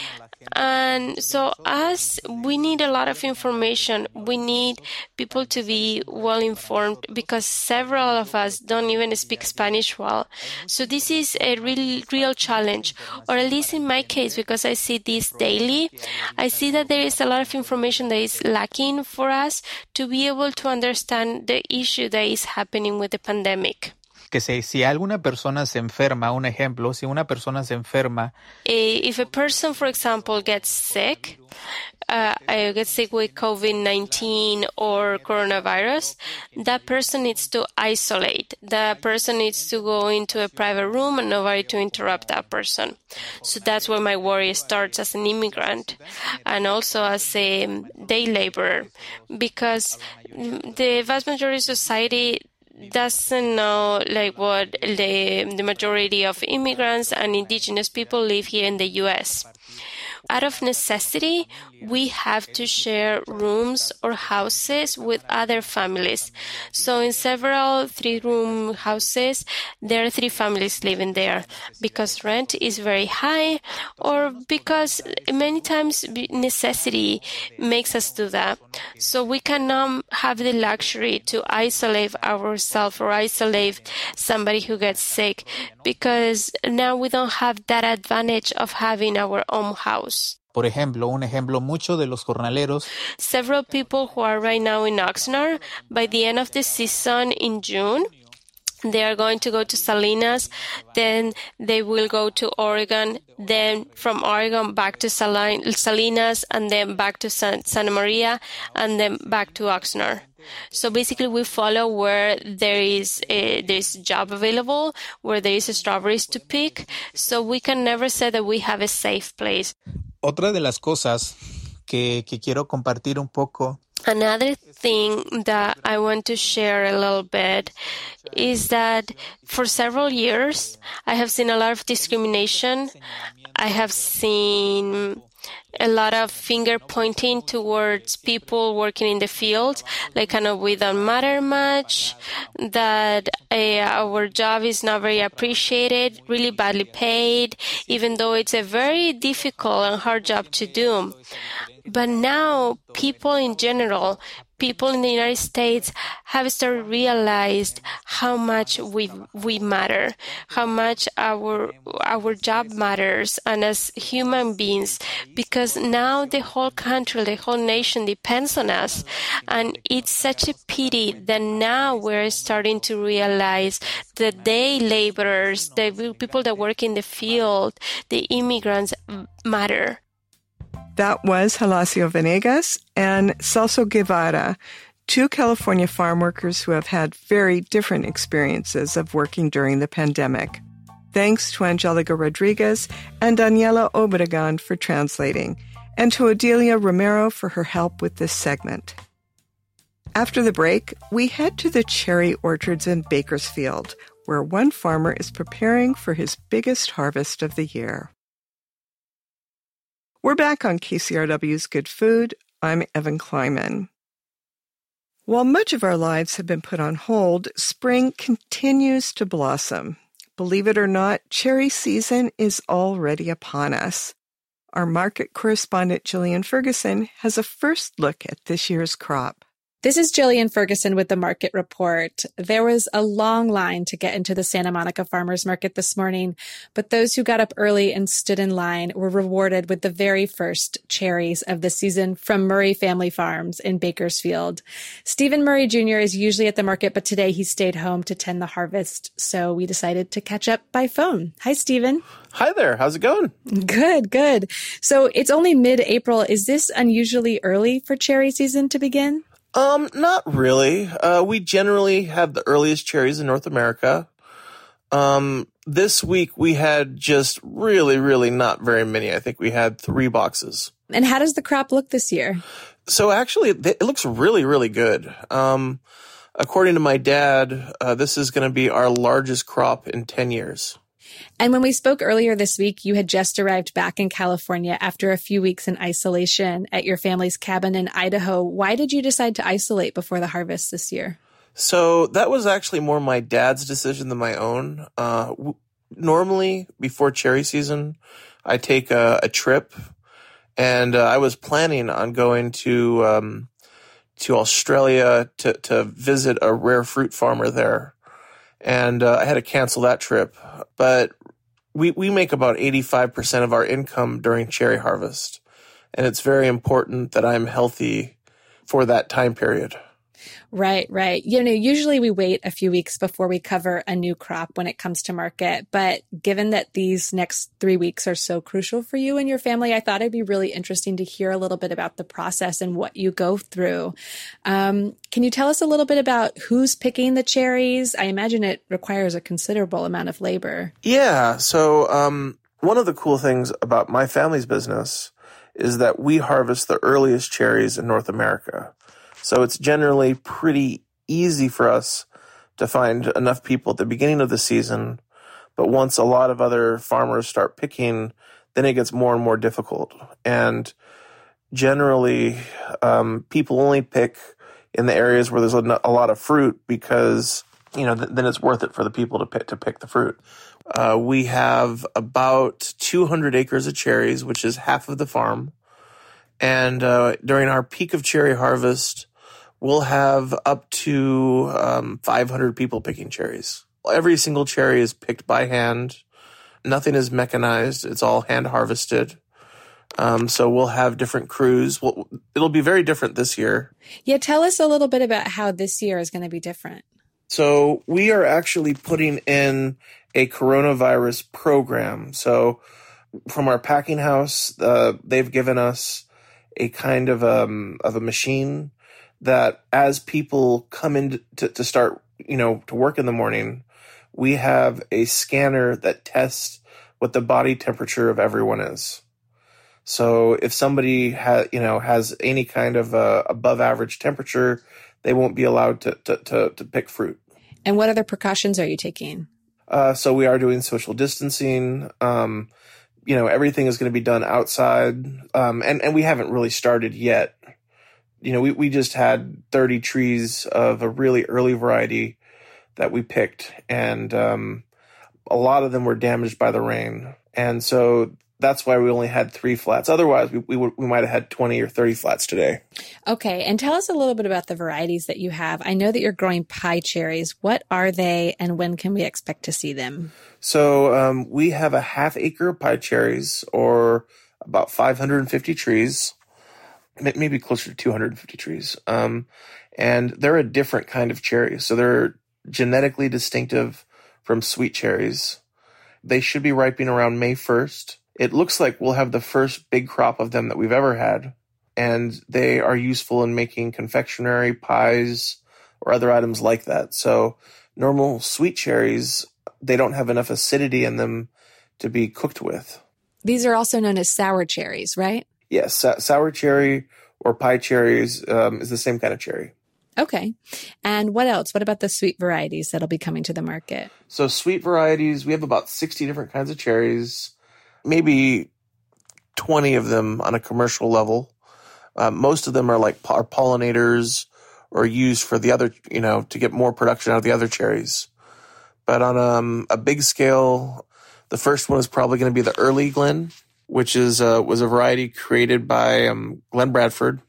And so as we need a lot of information, we need people to be well informed because several of us don't even speak Spanish well. So this is a real, real challenge, or at least in my case, because I see this daily, I see that there is a lot of information that is lacking for us to be able to understand the issue that is happening with the pandemic. Que si, si alguna persona se enferma, un ejemplo, si una persona se enferma... If a person, for example, gets sick, uh, gets sick with COVID nineteen or coronavirus, that person needs to isolate. That person needs to go into a private room and nobody to interrupt that person. So that's where my worry starts as an immigrant and also as a day laborer, because the vast majority of society doesn't know like what the the majority of immigrants and indigenous people live here in the U S. Out of necessity, we have to share rooms or houses with other families. So in several three-room houses, there are three families living there because rent is very high or because many times necessity makes us do that. So we cannot have the luxury to isolate ourselves or isolate somebody who gets sick because now we don't have that advantage of having our own house. Por ejemplo, un ejemplo, muchos de los jornaleros. Several people who are right now in Oxnard, by the end of the season in June, they are going to go to Salinas, then they will go to Oregon, then from Oregon back to Sal- Salinas, and then back to San- Santa Maria, and then back to Oxnard. So basically, we follow where there is a, there is a job available, where there is strawberries to pick. So we can never say that we have a safe place. Otra de las cosas que, que quiero compartir un poco. Another thing that I want to share a little bit is that for several years, I have seen a lot of discrimination. I have seen a lot of finger pointing towards people working in the field, like kind of we don't matter much, that uh, our job is not very appreciated, really badly paid, even though it's a very difficult and hard job to do. But now people in general, people in the United States have started to realize how much we we matter, how much our our job matters, and as human beings, because now the whole country, the whole nation depends on us. And it's such a pity that now we're starting to realize that day laborers, the people that work in the field, the immigrants matter. That was Horacio Venegas and Celso Guevara, two California farm workers who have had very different experiences of working during the pandemic. Thanks to Angelica Rodriguez and Daniela Obregon for translating, and to Odelia Romero for her help with this segment. After the break, we head to the cherry orchards in Bakersfield, where one farmer is preparing for his biggest harvest of the year. We're back on K C R W's Good Food. I'm Evan Kleiman. While much of our lives have been put on hold, spring continues to blossom. Believe it or not, cherry season is already upon us. Our market correspondent Jillian Ferguson has a first look at this year's crop. This is Jillian Ferguson with the Market Report. There was a long line to get into the Santa Monica Farmers Market this morning, but those who got up early and stood in line were rewarded with the very first cherries of the season from Murray Family Farms in Bakersfield. Stephen Murray Junior is usually at the market, but today he stayed home to tend the harvest, so we decided to catch up by phone. Hi, Stephen. Hi there. How's it going? Good, good. So it's only mid-April. Is this unusually early for cherry season to begin? Um, not really. Uh, we generally have the earliest cherries in North America. Um, this week we had just really, really not very many. I think we had three boxes. And how does the crop look this year? So actually, it looks really, really good. Um, according to my dad, uh, this is going to be our largest crop in ten years. And when we spoke earlier this week, you had just arrived back in California after a few weeks in isolation at your family's cabin in Idaho. Why did you decide to isolate before the harvest this year? So that was actually more my dad's decision than my own. Uh, w- normally, before cherry season, I take a, a trip, and uh, I was planning on going to um, to Australia to, to visit a rare fruit farmer there. And uh, I had to cancel that trip. But we we make about eighty-five percent of our income during cherry harvest. And it's very important that I'm healthy for that time period. Right, right. You know, usually we wait a few weeks before we cover a new crop when it comes to market. But given that these next three weeks are so crucial for you and your family, I thought it'd be really interesting to hear a little bit about the process and what you go through. Um, can you tell us a little bit about who's picking the cherries? I imagine it requires a considerable amount of labor. Yeah. So um, one of the cool things about my family's business is that we harvest the earliest cherries in North America. So it's generally pretty easy for us to find enough people at the beginning of the season. But once a lot of other farmers start picking, then it gets more and more difficult. And generally, um, people only pick in the areas where there's a, a lot of fruit because, you know, th- then it's worth it for the people to pick, to pick the fruit. Uh, we have about two hundred acres of cherries, which is half of the farm. And uh, during our peak of cherry harvest, we'll have up to um, five hundred people picking cherries. Every single cherry is picked by hand. Nothing is mechanized. It's all hand harvested. Um, so we'll have different crews. We'll, it'll be very different this year. Yeah, tell us a little bit about how this year is going to be different. So we are actually putting in a coronavirus program. So from our packing house, uh, they've given us a kind of um of a machine that as people come in to, to start, you know, to work in the morning, we have a scanner that tests what the body temperature of everyone is. So if somebody ha, you know, has any kind of uh, above average temperature, they won't be allowed to, to, to, to pick fruit. And what other precautions are you taking? Uh, so we are doing social distancing. Um, you know, everything is going to be done outside. Um, and, and we haven't really started yet. You know, we, we just had thirty trees of a really early variety that we picked. And um, a lot of them were damaged by the rain. And so that's why we only had three flats. Otherwise, we we, would, we might have had twenty or thirty flats today. Okay. And tell us a little bit about the varieties that you have. I know that you're growing pie cherries. What are they and when can we expect to see them? So um, we have a half acre of pie cherries, or about five hundred fifty trees, maybe closer to two hundred fifty trees. Um, and they're a different kind of cherry. So they're genetically distinctive from sweet cherries. They should be ripening around May first. It looks like we'll have the first big crop of them that we've ever had. And they are useful in making confectionery, pies, or other items like that. So normal sweet cherries, they don't have enough acidity in them to be cooked with. These are also known as sour cherries, right? Yes, sa- sour cherry or pie cherries um, is the same kind of cherry. Okay. And what else? What about the sweet varieties that'll be coming to the market? So sweet varieties, we have about sixty different kinds of cherries, maybe twenty of them on a commercial level. Uh, most of them are like are pollinators or used for the other, you know, to get more production out of the other cherries. But on um, a big scale, the first one is probably going to be the Early Glen, which is uh, was a variety created by um, Glenn Bradford.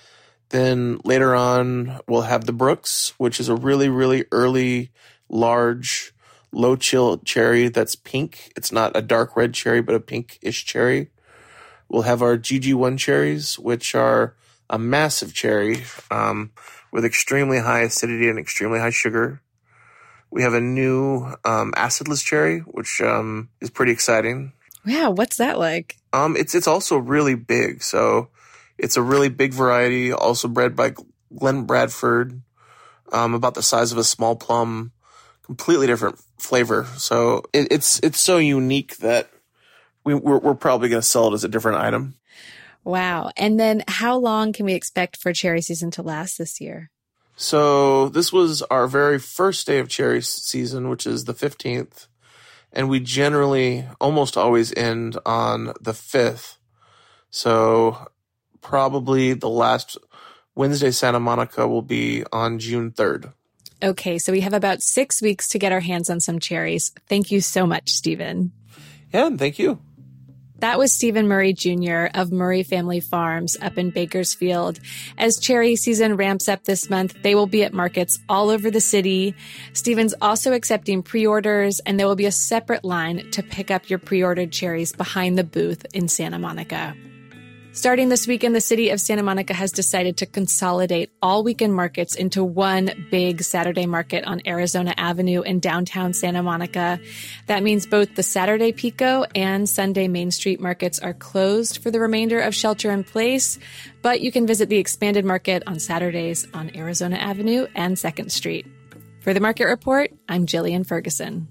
Then later on, we'll have the Brooks, which is a really, really early, large, low-chill cherry that's pink. It's not a dark red cherry, but a pinkish cherry. We'll have our G G one cherries, which are a massive cherry um, with extremely high acidity and extremely high sugar. We have a new um, acidless cherry, which um, is pretty exciting. Wow, what's that like? Um, it's it's also really big. So it's a really big variety, also bred by Glenn Bradford, um, about the size of a small plum, completely different flavor. So it, it's it's so unique that we, we're, we're probably going to sell it as a different item. Wow. And then how long can we expect for cherry season to last this year? So this was our very first day of cherry season, which is the fifteenth. And we generally almost always end on the fifth. So probably the last Wednesday Santa Monica will be on June third. Okay, so we have about six weeks to get our hands on some cherries. Thank you so much, Stephen. Yeah, and thank you. That was Stephen Murray Junior of Murray Family Farms up in Bakersfield. As cherry season ramps up this month, they will be at markets all over the city. Stephen's also accepting pre-orders, and there will be a separate line to pick up your pre-ordered cherries behind the booth in Santa Monica. Starting this weekend, the city of Santa Monica has decided to consolidate all weekend markets into one big Saturday market on Arizona Avenue in downtown Santa Monica. That means both the Saturday Pico and Sunday Main Street markets are closed for the remainder of shelter in place, but you can visit the expanded market on Saturdays on Arizona Avenue and second Street. For the Market Report, I'm Jillian Ferguson.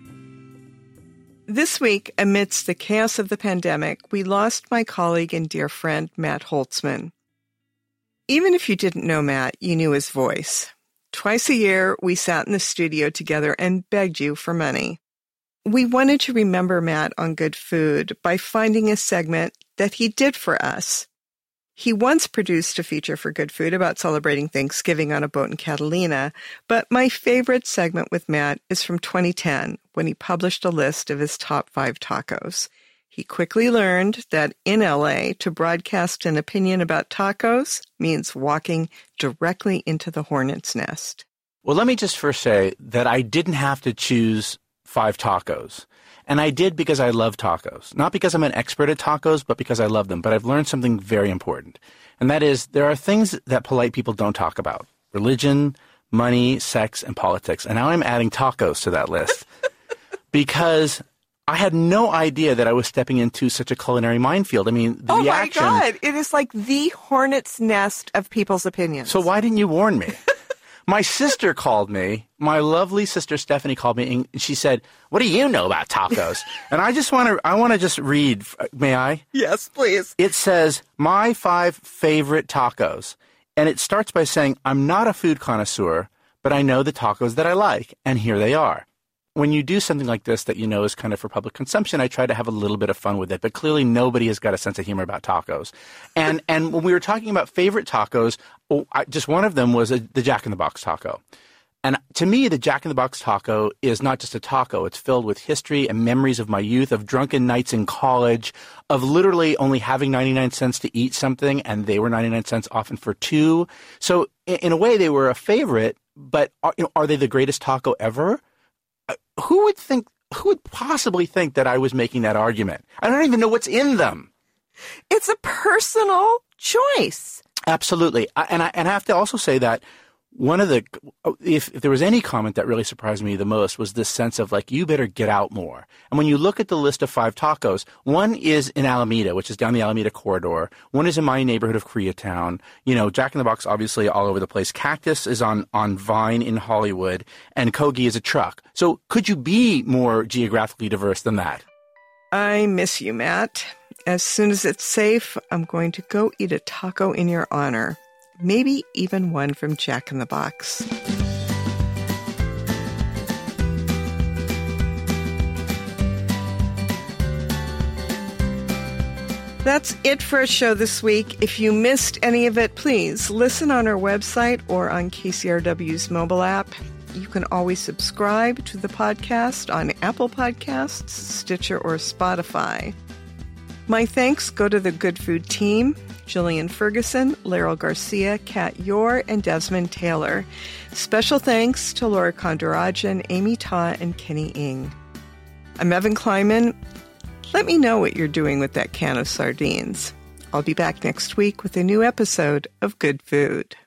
This week, amidst the chaos of the pandemic, we lost my colleague and dear friend, Matt Holtzman. Even if you didn't know Matt, you knew his voice. Twice a year, we sat in the studio together and begged you for money. we wanted to remember Matt on Good Food by finding a segment that he did for us. He once produced a feature for Good Food about celebrating Thanksgiving on a boat in Catalina, but my favorite segment with Matt is from twenty ten, when he published a list of his top five tacos. He quickly learned that in L A, to broadcast an opinion about tacos means walking directly into the hornet's nest. Well, let me just first say that I didn't have to choose five tacos. And I did because I love tacos. Not because I'm an expert at tacos, but because I love them. But I've learned something very important. And that is, there are things that polite people don't talk about. Religion, money, sex, and politics. And now I'm adding tacos to that list. Because I had no idea that I was stepping into such a culinary minefield. I mean, the oh reaction... Oh my God, it is like the hornet's nest of people's opinions. So why didn't you warn me? My sister called me, my lovely sister Stephanie called me, and she said, "What do you know about tacos?" And I just want to, I want to just read, may I? Yes, please. It says, "My five favorite tacos." And it starts by saying, "I'm not a food connoisseur, but I know the tacos that I like, and here they are." When you do something like this that you know is kind of for public consumption, I try to have a little bit of fun with it. But clearly nobody has got a sense of humor about tacos. And and when we were talking about favorite tacos, oh, I, just one of them was a, the Jack in the Box taco. And to me, the Jack in the Box taco is not just a taco. It's filled with history and memories of my youth, of drunken nights in college, of literally only having ninety-nine cents to eat something, and they were ninety-nine cents often for two. So in, in a way, they were a favorite, but are, you know, are they the greatest taco ever? Who would think, who would possibly think that I was making that argument? I don't even know what's in them. It's a personal choice. Absolutely. I, and, I, and I have to also say that one of the, if, if there was any comment that really surprised me the most was this sense of like, you better get out more. And when you look at the list of five tacos, one is in Alameda, which is down the Alameda corridor. One is in my neighborhood of Koreatown. You know, Jack in the Box, obviously all over the place. Cactus is on, on Vine in Hollywood, and Kogi is a truck. So could you be more geographically diverse than that? I miss you, Matt. As soon as it's safe, I'm going to go eat a taco in your honor. Maybe even one from Jack in the Box. That's it for our show this week. If you missed any of it, please listen on our website or on K C R W's mobile app. You can always subscribe to the podcast on Apple Podcasts, Stitcher, or Spotify. My thanks go to the Good Food team, Jillian Ferguson, Laryl Garcia, Kat Yor, and Desmond Taylor. Special thanks to Laura Kondarajan, Amy Ta, and Kenny Ng. I'm Evan Kleiman. Let me know what you're doing with that can of sardines. I'll be back next week with a new episode of Good Food.